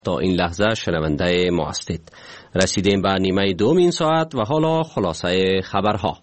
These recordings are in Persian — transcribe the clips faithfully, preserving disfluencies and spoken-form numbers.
تا این لحظه شنونده ما هستید. رسیدیم به نیمه دوم این ساعت و حالا خلاصه خبرها.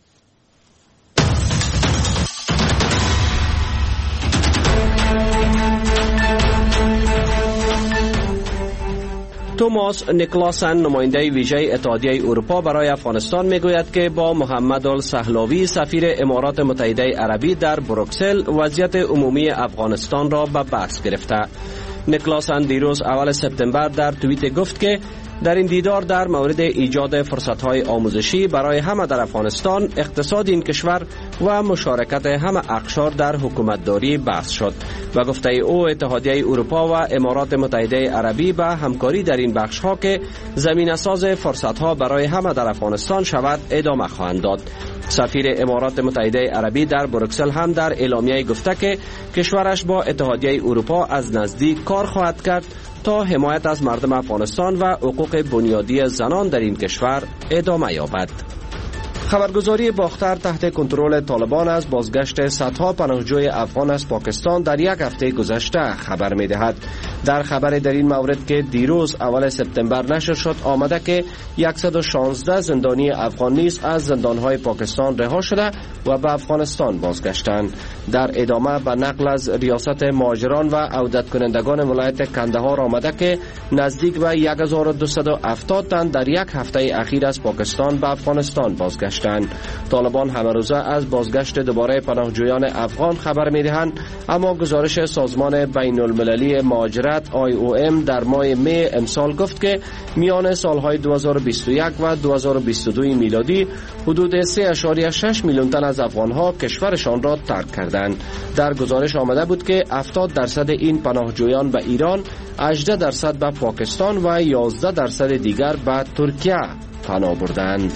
توماس نیکلاسن نماینده ویژه اتحادیه اروپا برای افغانستان میگوید که با محمد السهلاوی سفیر امارات متحده عربی در بروکسل وضعیت عمومی افغانستان را به بحث گرفته. نیکلاسن دیروز اول سپتامبر در توییت گفت که در این دیدار در مورد ایجاد فرصت‌های آموزشی برای همه در افغانستان، اقتصاد این کشور و مشارکت همه اقشار در حکومتداری بحث شد و گفته او اتحادیه اروپا و امارات متحده عربی به همکاری در این بخش‌ها که زمینه‌ساز فرصت‌ها برای همه در افغانستان شود ادامه خواهند داد. سفیر امارات متحده عربی در بروکسل هم در اعلامیه گفته که کشورش با اتحادیه اروپا از نزدیک کار خواهد کرد تا حمایت از مردم افغانستان و حقوق بنیادی زنان در این کشور ادامه یابد. خبرگزاری باختر تحت کنترل طالبان از بازگشت صدها پناهجوی افغان از پاکستان در یک هفته گذشته خبر می‌دهد. در خبر در این مورد که دیروز اول سپتامبر نشر شد آمده که صد و شانزده زندانی افغان نیز از زندان‌های پاکستان رها شده و به افغانستان بازگشتند. در ادامه به نقل از ریاست مهاجران و عودت کنندگان ولایت کندهار آمده که نزدیک به هزار و دویست و هفتاد تن در یک هفته اخیر از پاکستان به افغانستان بازگشتند. طالبان همه روزه از بازگشت دوباره پناهجویان افغان خبر می‌دهند، اما گزارش سازمان بین المللی مهاجرت آی او ام در ماه می امسال گفت که میان سالهای دو هزار و بیست و یک و دو هزار و بیست و دو میلادی حدود سه ممیز شش میلیون تن از افغانها کشورشان را ترک کردند. در گزارش آمده بود که هفتاد درصد این پناهجویان به ایران، هجده درصد به پاکستان و یازده درصد دیگر به ترکیه پناه بردند.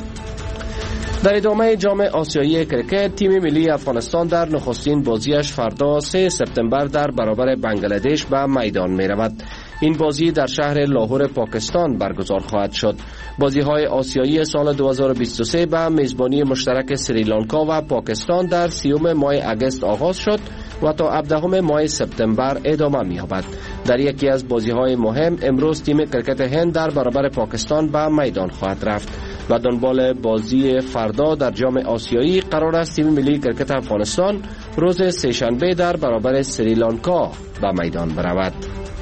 در ادامه جام آسیایی کرکت، تیم ملی افغانستان در نخستین بازیش فردا سه سپتامبر در برابر بنگلادش به میدان می رود. این بازی در شهر لاهور پاکستان برگزار خواهد شد. بازی‌های آسیایی سال دو هزار و بیست و سه به میزبانی مشترک سریلانکا و پاکستان در سیوم ماه اگست آغاز شد و تا هفدهم ماه سپتامبر ادامه می‌یابد. در یکی از بازی‌های مهم امروز تیم کرکت هند در برابر پاکستان به میدان خواهد رفت. و دنبال بازی فردا در جام آسیایی قرار است تیم ملی کرکت افغانستان روز سه‌شنبه در برابر سریلانکا به میدان برود.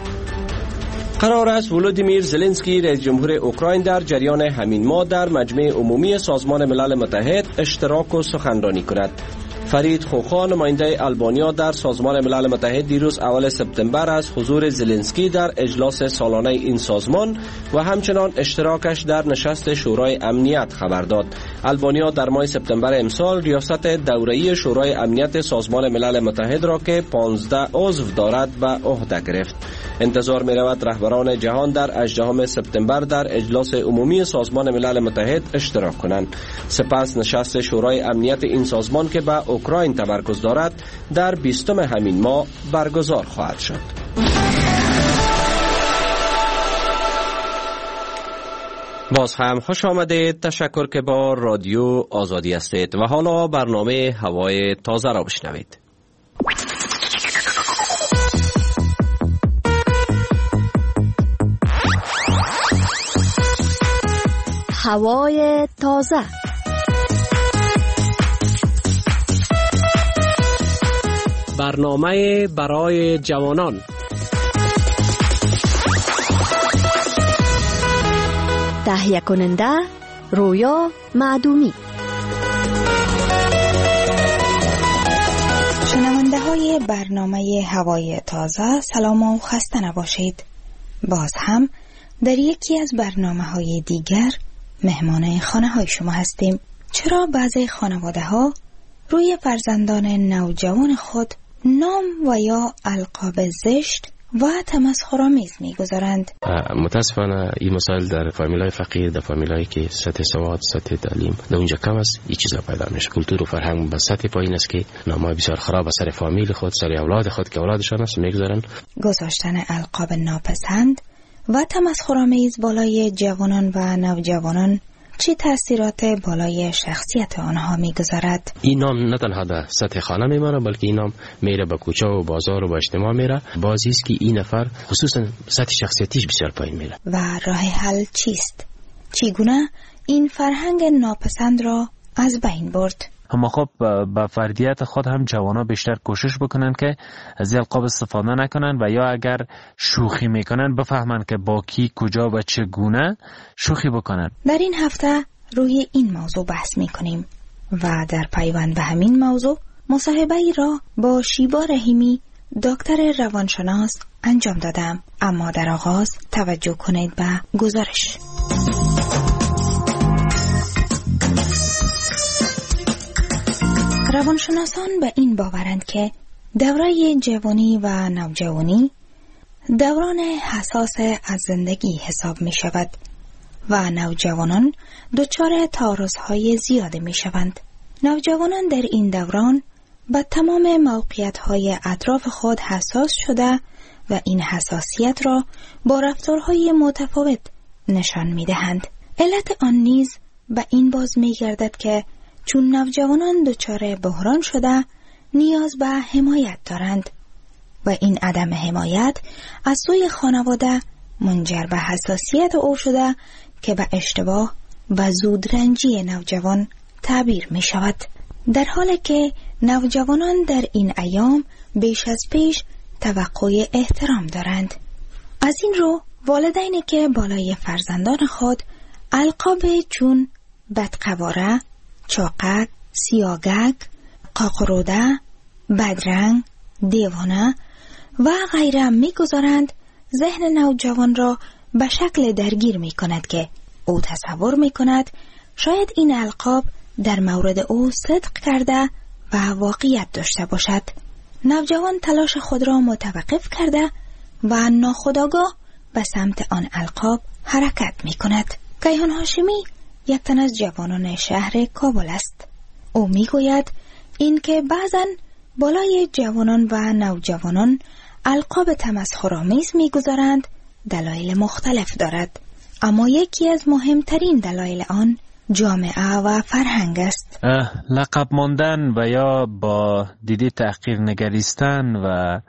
قرار است ولودیمیر زلنسکی رئیس جمهور اوکراین در جریان همین ماه در مجمع عمومی سازمان ملل متحد اشتراک و سخنرانی کند. فرید خوخا نماینده آلبانیا در سازمان ملل متحد دیروز اول سپتامبر از حضور زلنسکی در اجلاس سالانه این سازمان و همچنان اشتراکش در نشست شورای امنیت خبر داد. آلبانیا در ماه سپتامبر امسال ریاست دوره‌ای شورای امنیت سازمان ملل متحد را که پانزده عضو دارد به عهده گرفت. انتظار می رود رهبران جهان در هجدهم سپتامبر در اجلاس عمومی سازمان ملل متحد اشتراک کنند. سپس نشست شورای امنیت این سازمان که به اوکراین تمرکز دارد در بیستم همین ماه برگزار خواهد شد. باز هم خوش آمدید. تشکر که با رادیو آزادی هستید و حالا برنامه هوای تازه را بشنوید. هوای تازه. برنامه برای جوانان. تهیه کننده رویا معدومی. شنونده های برنامه هوای تازه، سلام و خسته نباشید. باز هم در یکی از برنامه های دیگر مهمان خانه های شما هستیم. چرا بعضی خانواده ها روی فرزندان نوجوان خود نام و یا القاب زشت و تمسخرآمیز می‌گذارند؟ متاسفانه این مسائل در فامیلای فقیر، در فامیلایی که سطح سواد، سطح تعلیم در اونجا کم است، این چیزا پیدا میشه. کلتور و فرهنگ به سطح پایین است که نامای بسیار خراب از سر فامیل خود، سر اولاد خود که اولادشان است می‌گذارن. گذاشتن القاب ناپسند و تمسخرآمیز بالای جوانان و نوجوانان چه تأثیرات بالای شخصیت آنها میگذارد؟ این نام نه تنها در سطح خانه میمانه، بلکه این نام میره به کوچه و بازار و به اجتماع میره. بازی است که این نفر خصوصا سطح شخصیتیش بسیار پایین میره. و راه حل چیست؟ چگونه این فرهنگ ناپسند را از بین برد؟ اما خب با فردیت خود هم جوانا بیشتر کوشش بکنن که از القاب استفاده نکنن و یا اگر شوخی میکنن بفهمن که با کی، کجا و چگونه شوخی بکنن. در این هفته روی این موضوع بحث میکنیم و در پیوند به همین موضوع مصاحبه ای را با شیبا رحیمی دکتر روانشناس انجام دادم. اما در آغاز توجه کنید به گزارش. روانشناسان به این باورند که دوره جوانی و نوجوانی دوران حساس از زندگی حساب می شود و نوجوانان دچار تعارض‌های زیاد می شوند. نوجوانان در این دوران به تمام موقعیت‌های اطراف خود حساس شده و این حساسیت را با رفتارهای متفاوت نشان می دهند. علت آن نیز به این باز می گردد که چون نوجوانان دچار بحران شده نیاز به حمایت دارند و این عدم حمایت از سوی خانواده منجر به حساسیت او شده که به اشتباه و زودرنجی نوجوان تعبیر می شود. در حالی که نوجوانان در این ایام بیش از پیش توقع احترام دارند. از این رو والدینی که بالای فرزندان خود القاب چون بدقواره، چاقک، سیاگک، قاقروده، بدرنگ، دیوانه و غیره میگذارند، ذهن نوجوان را به شکل درگیر می کند که او تصور می کند شاید این القاب در مورد او صدق کرده و واقعیت داشته باشد. نوجوان تلاش خود را متوقف کرده و ناخودآگاه به سمت آن القاب حرکت می کند. کیهان هاشمی یک تن از جوانان شهر کابل است. او می گوید این که بعضن بالای جوانان و نوجوانان القاب تمسخرآمیز می گذارند دلایل مختلف دارد، اما یکی از مهمترین دلایل آن جامعه و فرهنگ است. لقب ماندن و یا با دیده تحقیر نگریستن و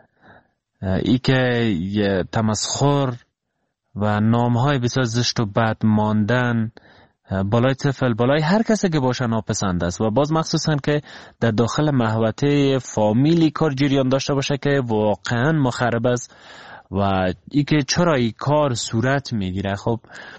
ای که تمسخر و نامهای بسیار زشت و بد ماندن بالای طفل، بالای هر کسی که باشه ناپسند است و باز مخصوصا که در داخل محوطه فامیلی کار جریان داشته باشه که واقعا مخرب است و ای که چرا این کار صورت میگیره. خب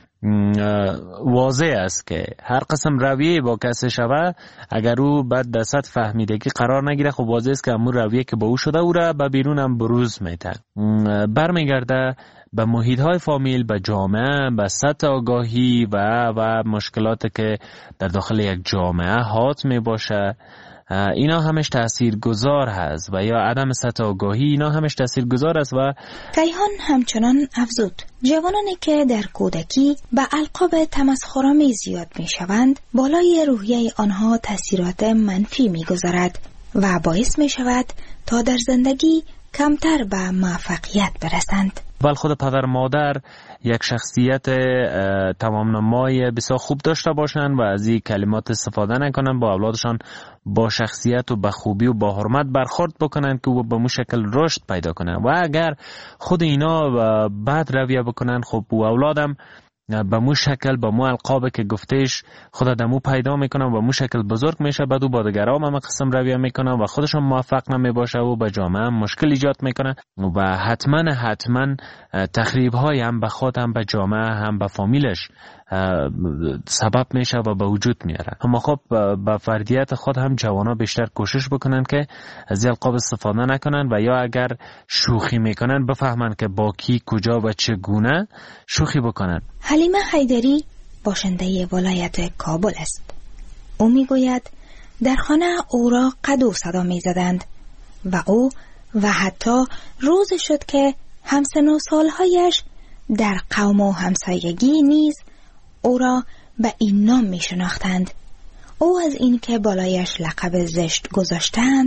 واضح است که هر قسم رویه با کسی شوه اگر او بعد در سطح فهمیدگی قرار نگیره، خب واضح است که همون رویه که با او شده او را به بیرون هم بروز میده، برمیگرده به محیط های فامیل، به جامعه، به سطح آگاهی و و مشکلاتی که در داخل یک جامعه حات می باشه. اینا همش تأثیر گذار هست و یا عدم سطح آگاهی، اینا همش تأثیر گذار است. و کیهان همچنان افزود جوانانی که در کودکی به القاب تمسخرآمیز زیاد می شوند بالای روحیه آنها تأثیرات منفی می گذارد و باعث می شود تا در زندگی کمتر به موفقیت برسند. بل خود پدر مادر یک شخصیت تمام نمای بسیار خوب داشته باشند و از این کلمات استفاده نکنند، با اولادشان با شخصیت و با خوبی و با حرمت برخورد بکنند که او به مو شکل رشد پیدا کنند. و اگر خود اینا بد رویه بکنند، خب او اولادم به مو شکل به مو القابه که گفتهش خود دمو پیدا میکنن و مو شکل بزرگ میشه، بعد او با دیگران هم قسم رویه میکنن و خودشون موفق نمیباشه و به جامعه هم مشکل ایجاد میکنه و حتما حتما تخریب های هم به خود هم به جامعه هم به فامیلش سبب میشه و به وجود میاره. اما خب با فردیت خود هم جوانا بیشتر کوشش بکنن که از القاب استفاده نکنن و یا اگر شوخی میکنن بفهمن که با کی، کجا و چگونه شوخی بکنن. حلیمه حیدری باشنده ولایت کابل است. او میگوید در خانه او را قد و صدا میزدند و او و حتی روز شد که همسن و سالهایش در قوم و همسایگی نیز او را به این نام می شناختند. او از این که بالایش لقب زشت گذاشتند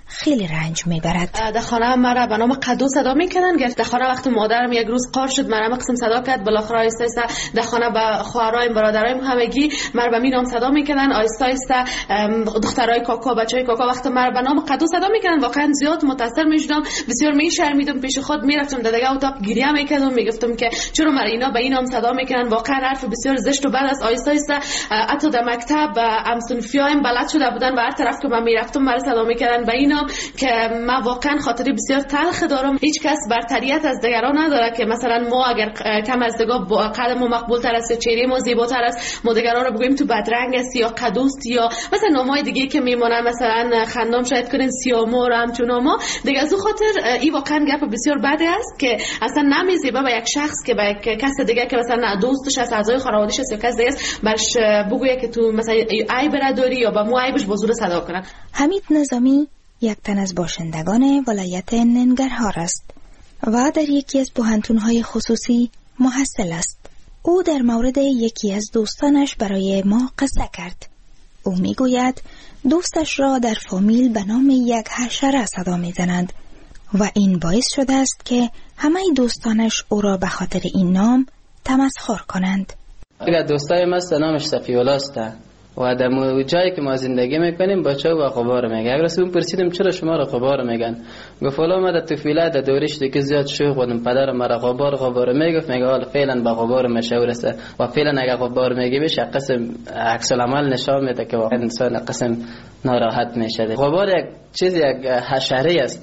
خیلی رنج میبرد. در خانه مرا به نام قدو صدا میکنن. در خانه وقتی مادرم یک روز قار شد مرا مقسم صدا کرد، بالاخره آیسته آیسته در خانه به خواهرایم برادرایم همگی مرا به می نام صدا میکنن. آیسته آیسته دخترای کاکا بچهای کاکا وقتی مرا به نام قدو صدا میکنن واقعا زیاد متاثر میشدم، بسیار میشرمیدم، پیش خود میرفتم در دیگه اتاق گریه میکردم، میگفتم که چرا مرا اینا به این نام صدا میکنن، واقعا حرف بسیار زشت و بد است. آیسته آیسته حتی در مکتب همسنفیایم بلد شده بودن و هر طرف که من میرفتم مرا صدا میکردن به این نام که من واقعا خاطری بسیار تلخ دارم. هیچ کس برتریت از دیگران نداره که مثلا ما اگر کم از دیگه قد ما مقبول تر است یا چهره ما زیباتر است ما دیگران رو بگوییم تو بدرنگ است یا قدوست یا مثلا نامای دیگه که میمونن، مثلا خندام شاید کنین سیامور همچون ما دیگه. از اون خاطر این واقعا گپ بسیار بده است که اصلا نمیزیبه به یک شخص که به کس دیگه که مثلا دوستش است، اعضای خانواده‌اش است یا کس دیگه است برش بگویه که تو مثلا عیب نداری یا با مو عیبش با زور صدا کنن. حمید نظامی یک تن از باشندگان ولایت ننگرهار است و در یکی از پوهنتون‌های خصوصی محصل است. او در مورد یکی از دوستانش برای ما قصه کرد. او میگوید دوستش را در فامیل به نام یک حشره صدا میزنند و این باعث شده است که همه دوستانش او را به خاطر این نام تمسخر کنند. اگر دوستای ما نامش صفی‌الله است و در جایی که ما زندگی میکنیم بچه و غبار میگه. اگر اون پرسیدم چرا شما را غبار میگن، گفت والا ما در طفولیت در دورش دیگه زیاد شوخ بودم، پدرم مرا غبار غبار میگفت، میگه حالا فعلا با غبار مشهور است و فعلا اگر غبار میگی بهش قسم عکس العمل نشان میده که واقعا انسان قسم ناراحت میشه. غبار یک چیز یک حشره است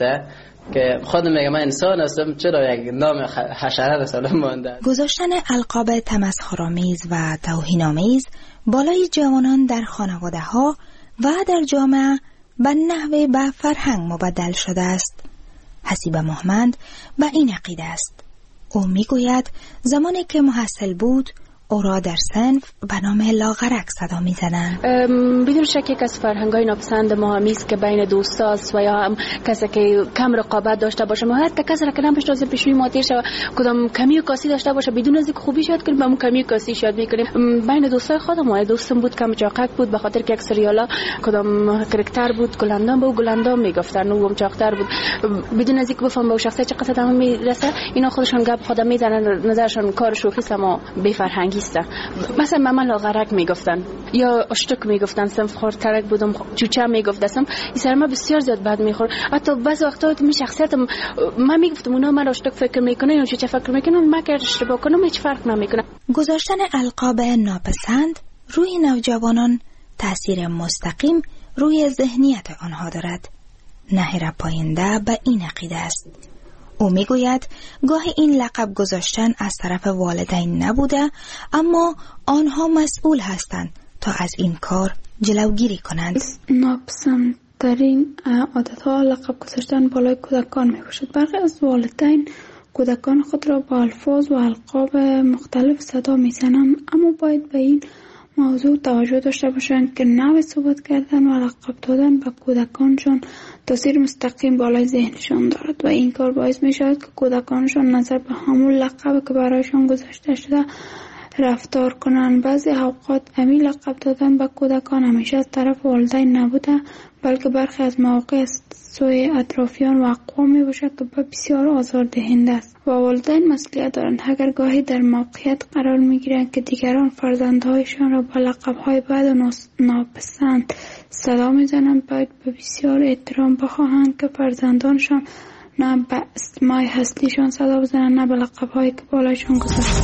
که خود میگه من انسان هستم، چرا یک نام حشره رساله مونده. گذاشتن القاب تمسخرآمیز و توهین‌آمیز بالای جوانان در خانواده ها و در جامعه به نحوه به فرهنگ مبدل شده است. حسیب محمد به این عقیده است. او میگوید زمانی که محصل بود او را در صنف به نام لاغرک صدا می‌زدند. بدون شک یک از فرهنگ‌های ناپسند ما هم است که بین دوستاست و یا هم کسی که کم رقابت داشته باشه، ما حتی کسی را که نمی‌شناسه پیشوی ما تیر شه کدام کمی و کاسی داشته باشه بدون از اینکه خوبی شاید کنیم با اون کمی و کاسی شاید می‌کنیم. بین دوستای خودم ما دوستم بود کم چاقک بود به خاطر که یک سریالا کدام کاراکتر بود گلندام به گلندام میگفتن و هم چاقتر بود، بدون از اینکه بفهم به شخصیت چه قصد هم میرسه اینا خودشون گپ خودم میزنن، نظرشون کار شوخی است اما بی فرهنگی. مثلا مامان لاغرک میگفتن یا اشتک میگفتن، صنف خورترک بودم چوچه میگفتم، این سر ما بسیار زیاد بد میخور. حتی بعضی وقتا می شخصیتم من میگفتم اونا من اشتک فکر میکنه یا چوچه فکر میکنه، من که اشتباه کنم هیچ فرق نمیکنه. گذاشتن القاب ناپسند روی نوجوانان تاثیر مستقیم روی ذهنیت آنها دارد. نهر پاینده به این عقیده است. او میگوید گاهی این لقب گذاشتن از طرف والدین نبوده اما آنها مسئول هستند تا از این کار جلوگیری کنند. ناپسندترین عادتها لقب گذاشتن بالای کودکان می باشد. برخی از والدین کودکان خود را با الفاظ و القاب مختلف صدا می زنند، اما باید به این موضوع توجه داشته باشند که نوع صحبت کردن و لقب دادن به کودکانشان تاثیر مستقیم بالای ذهنشان دارد و این کار باعث می شود که کودکانشان نظر به همون لقب که برایشان گذاشته شده رفتار کنند. بعضی اوقات همین لقب دادن به کودکان همیشه از طرف والدین نبوده بلکه برخی از مواقع از سوی اطرافیان و اقوام می باشد که بسیار آزاردهنده است و والدین مسئولیت دارند. اگر گاهی در موقعیت قرار می گیرند که دیگران فرزندهایشان را با لقب‌های بد و ناپسند صدا می زنند باید به بسیار احترام بخواهند که فرزندانشان نه به اسمای هستیشان صدا بزنند نه به لقب‌هایی که بالایشان گذاشته.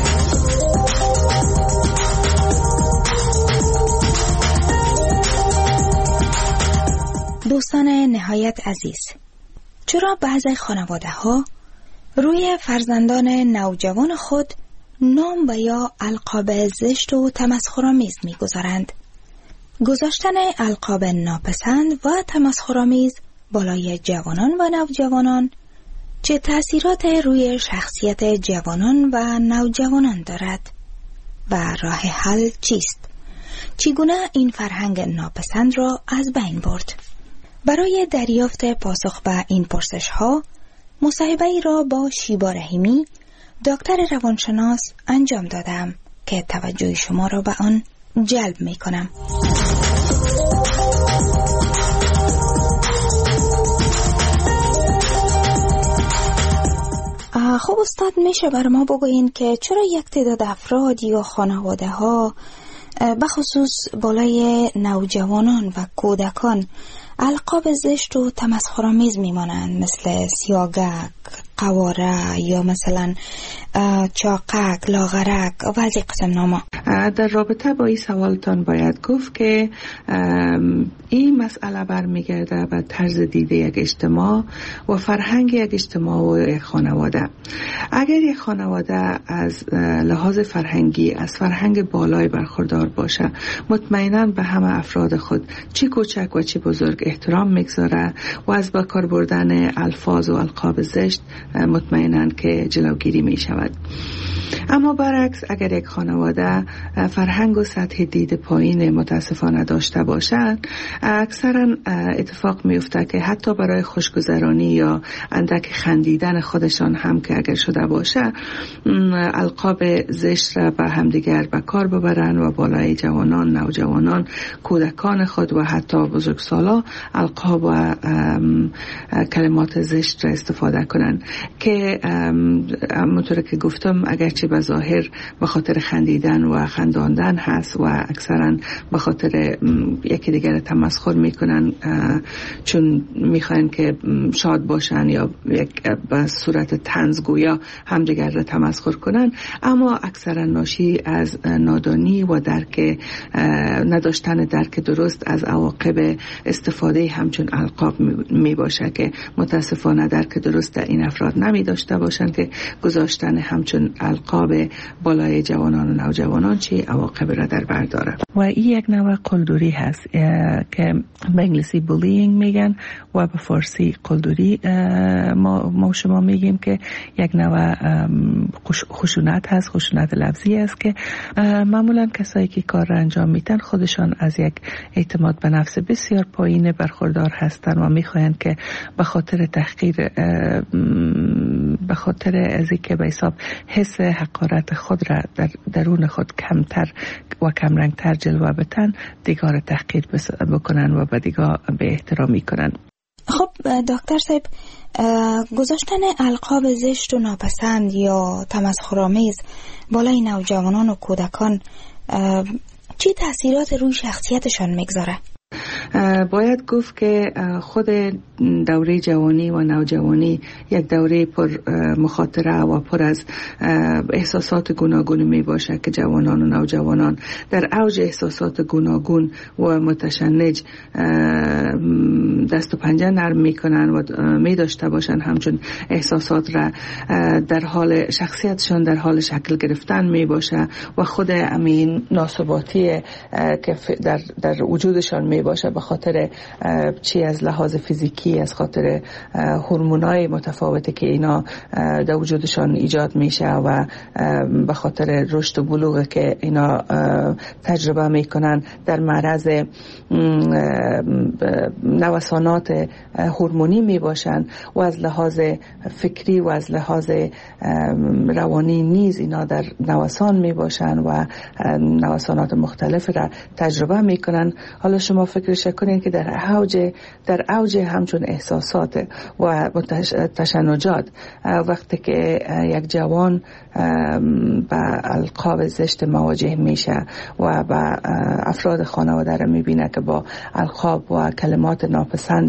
دوستان نهایت عزیز، چرا بعضی خانواده ها روی فرزندان نوجوان خود نام و یا القاب زشت و تمسخرآمیز می‌گذارند؟ گذاشتن القاب ناپسند و تمسخرآمیز بالای جوانان و نوجوانان چه تأثیرات روی شخصیت جوانان و نوجوانان دارد و راه حل چیست؟ چگونه این فرهنگ ناپسند را از بین برد؟ برای دریافت پاسخ به این پرسش ها مصاحبه ای را با شیبا رحیمی دکتر روانشناس انجام دادم که توجه شما را به آن جلب می کنم. خب استاد، میشه بر ما بگوین که چرا یک تعداد افراد یا خانواده ها بخصوص بالای نوجوانان و کودکان القاب زشت و تمسخرآمیز میمانند، مثل سیاگک، قواره یا مثلا چاقک، لاغرک و از این قسم ناما؟ در رابطه با این سوالتان باید گفت که این مسئله برمیگرده به طرز دیده یک اجتماع و فرهنگ یک اجتماع و یک خانواده. اگر یک خانواده از لحاظ فرهنگی از فرهنگ بالای برخوردار باشه، مطمئناً به همه افراد خود چی کوچک و چی بزرگ احترام میگذاره و از با کار بردن الفاظ و القاب زشت مطمئناً که جلوگیری می شود. اما برعکس، اگر یک خانواده فرهنگ و سطح دید پایین متاسفانه داشته باشند، اکثرا اتفاق میفته که حتی برای خوشگذرانی یا اندک خندیدن خودشان هم که اگر شده باشه، القاب زشت را به همدیگر به کار ببرن و بالای جوانان، نوجوانان، کودکان خود و حتی بزرگسالا القاب و کلمات زشت را استفاده کنند که همونطور که گفتم اگرچه به ظاهر به خاطر خندیدن و خنداندن هست و اکثرا به خاطر یکی دیگر تمسخر میکنن چون میخواین که شاد باشن یا یک به صورت طنز گویا همدیگر را تمسخر کنن، اما اکثرا ناشی از نادانی و درک نداشتن درک درست از عواقب استفاده همچون القاب می باشه که متاسفانه درک درست در این افراد نمی داشته باشند که گذاشتن همچون القاب بالای جوانان و نوجوانان چه عواقب را در بر داره. و این یک نوع قلدری هست که به انگلیسی بولینگ میگن و به فارسی قلدری ما, ما شما میگیم که یک نوع خشونت هست، خشونت لفظی است که معمولا کسایی که کار را انجام میدن خودشان از یک اعتماد به نفس بسیار پایین برخوردار هستند و میخواهند که به خاطر تحقیر، به خاطر از اینکه به حساب حس حقارت خود را در درون خود کمتر و کمرنگتر جلوه بدن، دیگر تحقیر بکنن و به دیگر به احترامی کنن. خب دکتر صاحب، گذاشتن القاب زشت و ناپسند یا تمسخرآمیز بالای نوجوانان و کودکان چه تأثیرات روی شخصیتشان میگذاره؟ باید گفت که خود دوره جوانی و نوجوانی یک دوره پر مخاطره و پر از احساسات گوناگون می باشه که جوانان و نوجوانان در اوج احساسات گوناگون و متشنج دست و پنجه نرم می کنن و می داشته باشن همچون احساسات را در حال شخصیتشان در حال شکل گرفتن می باشه و خود امین ناثباتی که در, در وجودشان می باشه به خاطر چی از لحاظ فیزیکی، از خاطر هورمونای متفاوتی که اینا در وجودشان ایجاد میشه و به خاطر رشد و بلوغ که اینا تجربه میکنن در معرض نوسانات هورمونی میباشن و از لحاظ فکری و از لحاظ روانی نیز اینا در نوسان میباشن و نوسانات مختلف را تجربه میکنن. حالا شما فکرش کنین که در اوج در اوج همچون احساسات و تشنجات وقتی که یک جوان با القاب زشت مواجه میشه و با افراد خانواده را میبینه که با القاب و کلمات ناپسند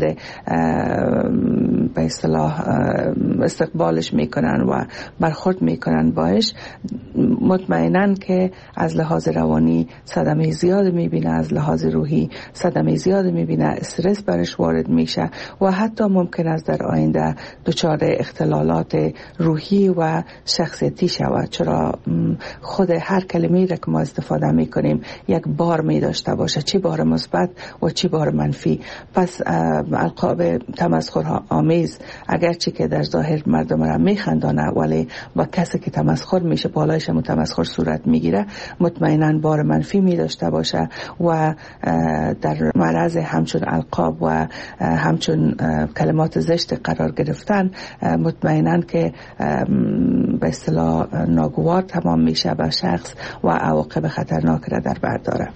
به اصطلاح استقبالش میکنن و برخورد میکنن باش، مطمئناً که از لحاظ روانی صدمه زیاد میبینه، از لحاظ روحی صدمه زیاد میبینه، استرس برش وارد میشه و حتی ممکن است در آینده دچار اختلالات روحی و شخصیتی شود، چرا خود هر کلمه‌ای را که ما استفاده میکنیم یک بار می داشته باشه، چی بار مثبت و چی بار منفی. پس القاب تمسخر آمیز اگرچه که در ظاهر مردم را میخندانه ولی با کسی که تمسخر میشه بالایش متمسخر صورت میگیره، مطمئنا بار منفی می داشته باشه و در معرض همچون القاب و همچون کلمات زشت قرار گرفتن مطمئنا که به اصطلاح ناگوار تمام میشه به شخص و عواقب خطرناک را در بر داره.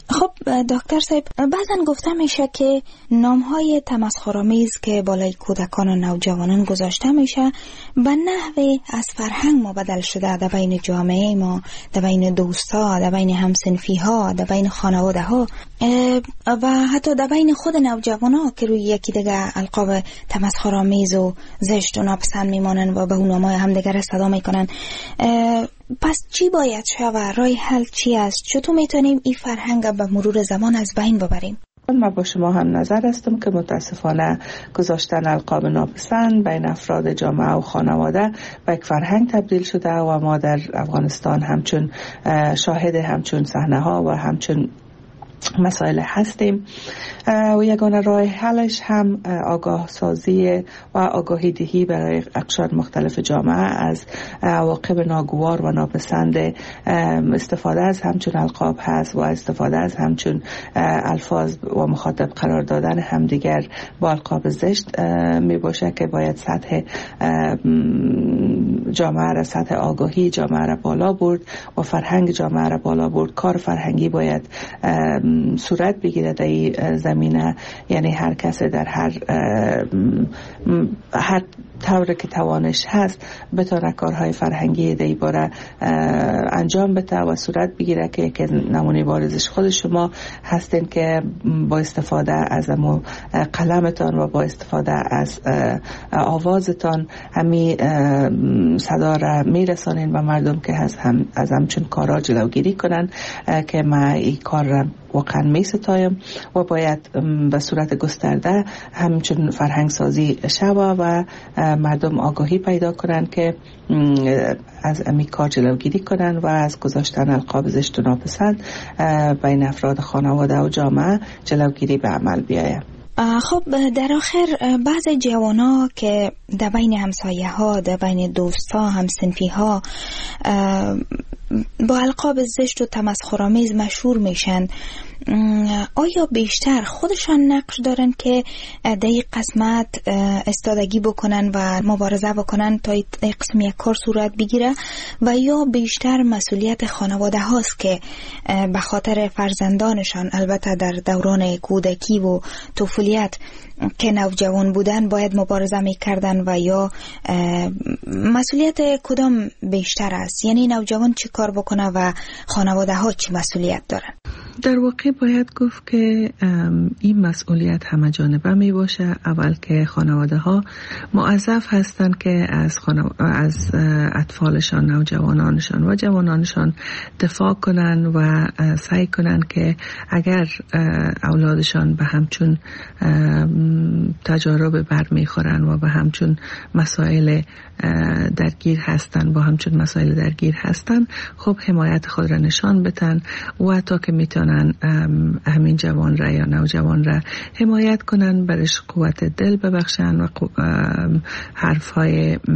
خب دکتر صاحب، بعضن گفته میشه که نامهای تمسخرآمیز که بالای کودکان و نوجوانان گذاشته میشه به نحوی از فرهنگ ما بدل شده در بین جامعه ما، در بین دوستا، در بین همسنفی ها، در بین خانواده ها و حتی در بین خود نوجوان ها که روی یکی دیگه القاب تمسخرآمیز و زشت و ناپسند میمانن و به اون نامهای همدیگر صدا میکنن. پس چی باید شود؟ راه حل چی است؟ چطور میتونیم این فرهنگ به مرور زمان از بین ببریم؟ من با شما هم نظر هستم که متاسفانه گذاشتن القاب ناپسند بین افراد جامعه و خانواده به یک فرهنگ تبدیل شده و ما در افغانستان همچون شاهد همچون صحنه ها و همچون مسائل هستیم و یگانه راه حلش هم آگاه سازی و آگاهی دهی برای اقشار مختلف جامعه از عواقب ناگوار و ناپسند استفاده از همچون القاب هست و استفاده از همچون الفاظ و مخاطب قرار دادن همدیگر با القاب زشت می باشه که باید سطح جامعه را، سطح آگاهی جامعه را بالا برد و فرهنگ جامعه را بالا برد. کار فرهنگی باید صورت بگیره در این زمینه، یعنی هر کس در هر هر طوری که توانش هست بتونه کارهای فرهنگی در این باره انجام بده و صورت بگیره که که نمونه بارزش خود شما هستین که با استفاده از امو قلمتان و با استفاده از آوازتان همی صدا را میرسانین به مردم که از هم از همچون کارا جلوگیری کنن که ما این کار را واقعا می ستایم و باید به صورت گسترده همچون فرهنگ سازی شوه و مردم آگاهی پیدا کنن که از امی کار جلوگیری کنن و از گذاشتن القاب زشت و ناپسند بین افراد خانواده و جامعه جلوگیری به عمل بیاید. خب در آخر بعض جوانا که در بین همسایه ها، در بین دوستا، همسنفی ها با القاب زشت و تمسخرآمیز مشهور میشن، آیا بیشتر خودشان نقش دارن که در این قسمت استادگی بکنن و مبارزه بکنن تا این قسم یک کار صورت بگیره و یا بیشتر مسئولیت خانواده هاست که به خاطر فرزندانشان، البته در دوران کودکی و طفولیت که نوجوان بودن، باید مبارزه میکردن و یا مسئولیت کدام بیشتر است؟ یعنی نوجوان چی کار بکنه و خانواده ها چی مسئولیت دارن؟ در واقع باید گفت که این مسئولیت همه جانبه می باشه. اول که خانواده ها موظف هستند که از, خانو... از اطفالشان، نوجوانانشان و جوانانشان دفاع کنن و سعی کنن که اگر اولادشان به همچون تجارب بر می خورن و به همچون مسائل درگیر هستن با همچون مسائل درگیر هستن، خب حمایت خود را نشان بدن و تا که میتونن همین جوان را یا نوجوان را حمایت کنن، برش قوت دل ببخشن و حرفهای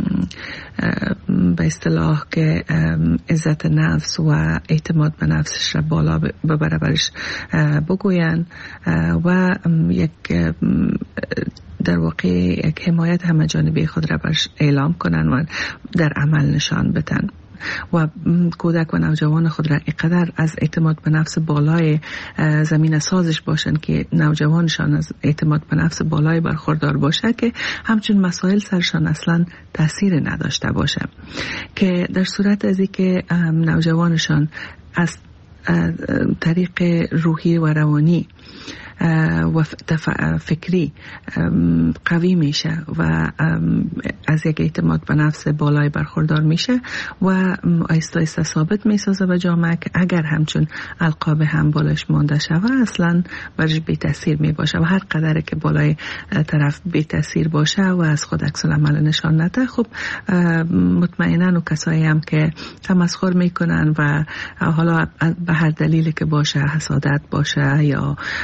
به اصطلاح که عزت نفس و اعتماد به نفسش را بالا ببره برش بگوین و یک در واقع یک حمایت همه جانبه خود را برش اعلام کنن و در عمل نشان بدن و کودک و نوجوان خود را اینقدر از اعتماد به نفس بالای زمین سازش باشن که نوجوانشان از اعتماد به نفس بالای برخوردار باشه که همچون مسائل سرشان اصلا تأثیر نداشته باشه، که در صورت ازی که نوجوانشان از طریق روحی و روانی و فکری قوی میشه و از یک اعتماد به نفس بالای برخوردار میشه و آیسته آیسته ثابت میسازه به جامعه که اگر همچون القاب هم بالایش مانده شوه اصلا برش بی تاثیر میباشه و هر قدر که بالای طرف بی تاثیر باشه و از خود عکس العمل نشان نده، خب مطمئنا و کسایی هم که تمسخر میکنن و حالا به هر دلیلی که باشه، حسادت باشه یا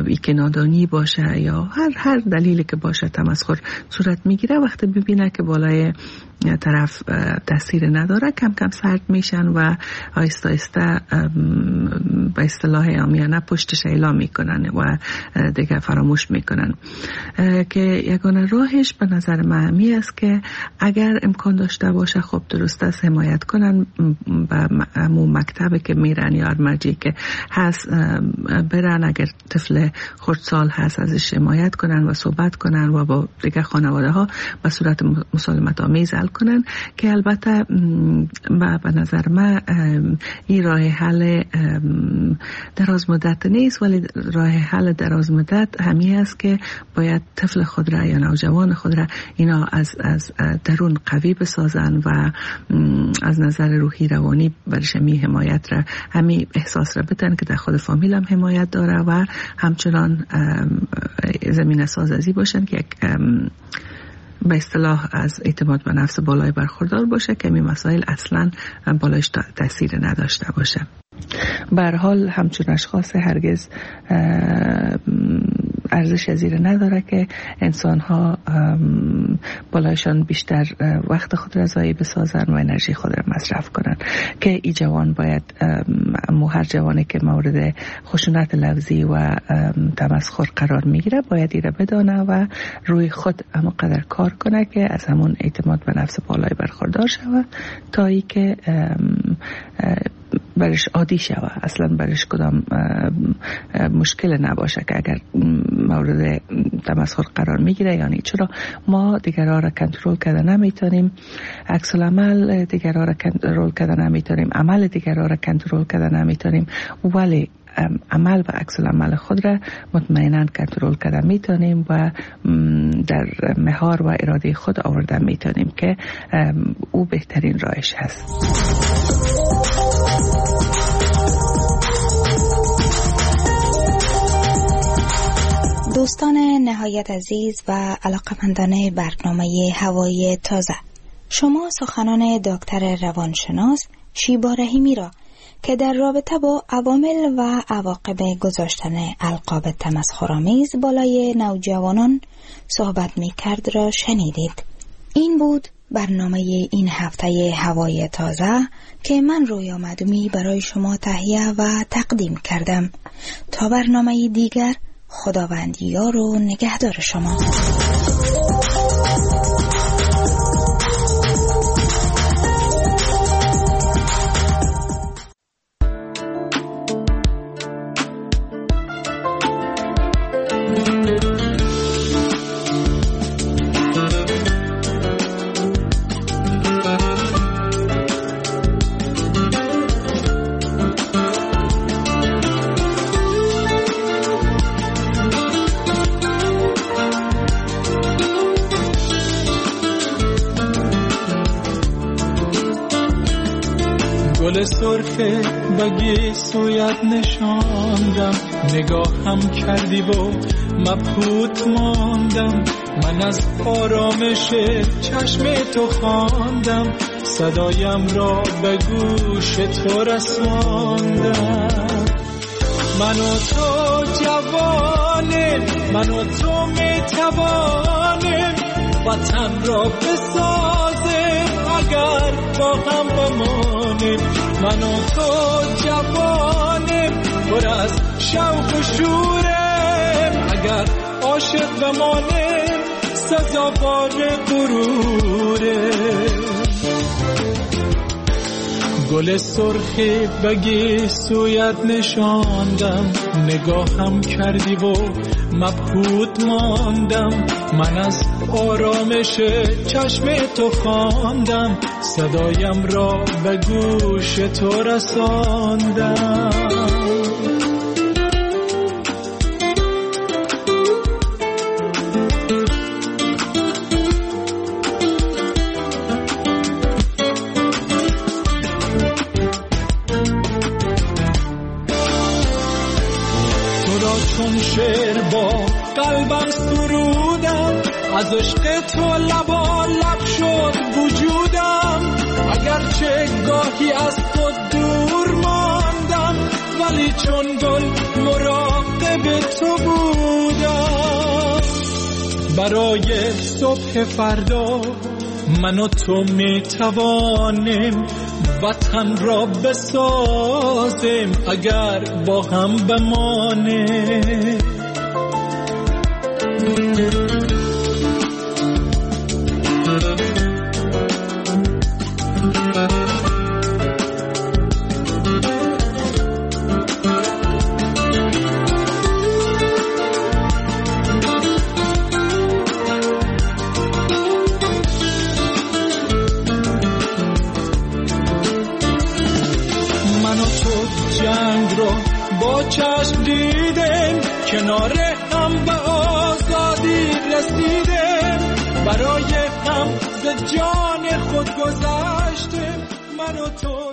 ای که نادانی باشه یا هر هر دلیلی که باشه تمسخر صورت میگیره، وقتی ببینه که بالای طرف تاثیر نداره کم کم سرد میشن و آیسته آیسته به اصطلاح عامیانه پشتش اعلام میکنن و دیگه فراموش میکنن. که یگانه راهش به نظر من همی است که اگر امکان داشته باشه خب درست است حمایت کنن به همون مکتبی که میرن یا مرجعی که هست برن، اگر طفل خردسال هست ازش حمایت کنن و صحبت کنن و با دیگه خانواده ها به صورت مسالمت آمیز حل کنن. که البته به نظر من این راه حل دراز مدت نیست، ولی راه حل دراز مدت همین است که باید طفل خود را یا نوجوان خود را اینا از از درون قوی بسازن و از نظر روحی روانی برش می حمایت را همین احساس را بدن که در خود فامیل هم حمایت داره و همچنان زمین سازی باشن که یک به اصطلاح از اعتماد به نفس بالای برخوردار باشه که این مسائل اصلا بالایش تاثیر نداشته باشه. به هر حال همچون اشخاص هرگز ارزش زیر نداره که انسان ها بالایشان بیشتر وقت خود را ضایع بسازن و انرژی خود را مصرف کنن. که ای جوان باید مو هر جوانی که مورد خشونت لفظی و تمسخر قرار میگیره باید ایره بدانه و روی خود اما قدر کار کنه که از همون اعتماد به نفس بالای برخوردار شوه تا ای که برش عادی شوه، اصلا برش کدام مشکل نباشه که اگر مورد تمسخر قرار میگیره. یعنی چرا ما دیگرها را کنترل کرده نمیتونیم، عکس العمل دیگرها را کنترل کرده نمیتونیم، عمل دیگرها را کنترل کرده نمیتونیم، ولی عمل و عکس العمل خود را مطمئنا کنترل کرده میتونیم و در مهار و اراده خود آورده میتونیم که او بهترین راهش هست. دوستان نهایت عزیز و علاقمندان برنامه هوای تازه، شما سخنان دکتر روانشناس شیبا رحیمی را که در رابطه با عوامل و عواقب گذاشتن القاب تمسخرآمیز بالای نوجوانان صحبت می کرد را شنیدید. این بود برنامه این هفته هوای تازه که من رویا معدومی برای شما تهیه و تقدیم کردم. تا برنامه دیگر، خداوند یار و نگهدار شما. گل سرخه بگی سویت نشاندم، نگاه هم کردی و مبهوت ماندم. من از آرامش چشم تو خواندم، صدایم را به گوش تو رساندم. من و تو جوانیم، من و تو میتوانیم وطن را بسازیم اگر با هم بمانیم. من و تو جوانیم پر از شوق و شوریم، اگر عاشق بمانیم سزاوار غروریم. گل سرخی بگی سویت نشاندم، نگاهم کردی و مبهوت ماندم. من از آرامش چشم تو خواندم، صدایم را به گوش تو رساندم. چون شعر با قلبم سرودم، از عشق تو لبا لب شد وجودم. اگرچه گاهی از تو دور ماندم، ولی چون گل مراقب تو بود برای صبح فردا من و تو می توانیم وطن را بسازیم اگر با هم بمانیم. با چشم دیدیم کنار هم به آزادی رسیدیم، برای هم ز جان خود گذشتیم من و تو.